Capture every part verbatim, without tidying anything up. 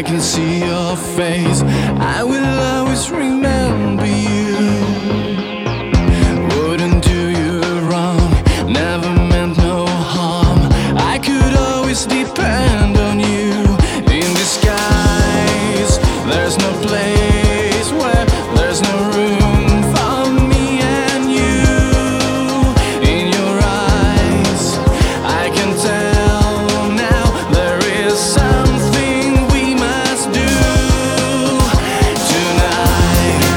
I can see your face. I will always remember you. Wouldn't do you wrong, never meant no harm. I could always depend on you. In disguise, there's no place where there's no room for me and you. In your eyes, I can tell now there is something we must do tonight.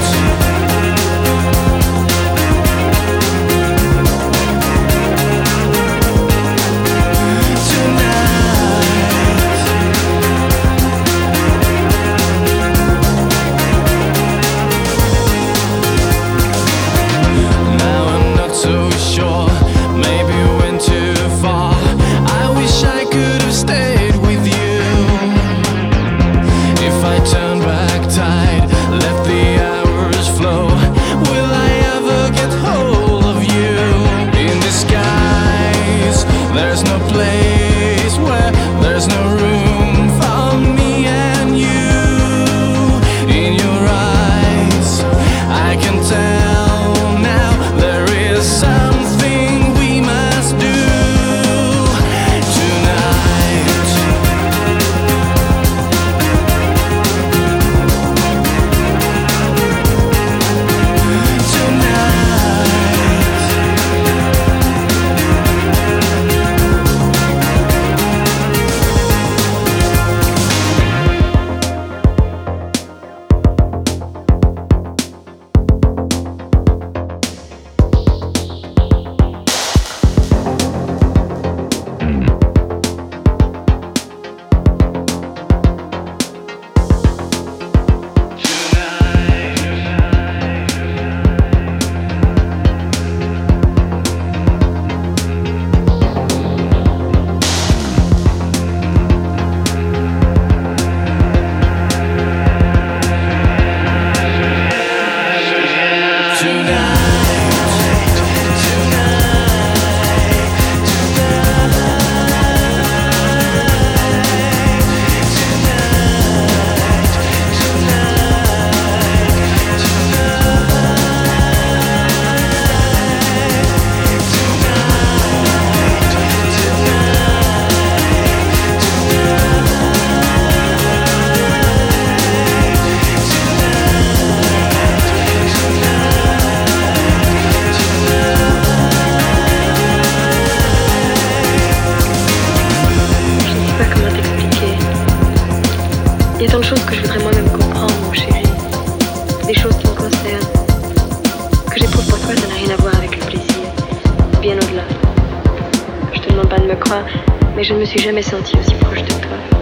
Now I'm not so sure, maybe we went too far. I wish I could have stayed with you. If I turn back tide, let the hours flow, will I ever get hold of you? In disguise, there's no place where there's no room for me and you. In your eyes, I can tell now there is something we must do tonight. Il y a tant de choses que je voudrais moi-même comprendre, mon chéri. Des choses qui me concernent. Que j'éprouve pour toi, ça n'a rien à voir avec le plaisir. Bien au-delà. Je te demande pas de me croire, mais je ne me suis jamais sentie aussi proche de toi.